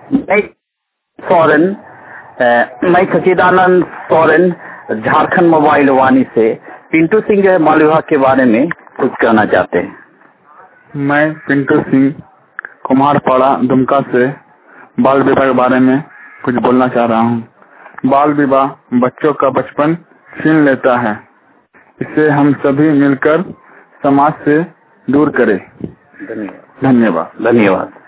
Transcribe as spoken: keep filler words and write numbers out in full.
मैं सोरेन मैं सचिदानंद सोरेन झारखंड मोबाइल वाणी से पिंटू सिंह जो है बाल विवाह के बारे में कुछ कहना चाहते हैं। मैं पिंटू सिंह कुम्हारपाड़ा दुमका से बाल विवाह के बारे में कुछ बोलना चाह रहा हूँ। बाल विवाह बच्चों का बचपन छीन लेता है, इसे हम सभी मिलकर समाज से दूर करें। धन्यवाद धन्यवाद धन्यवाद।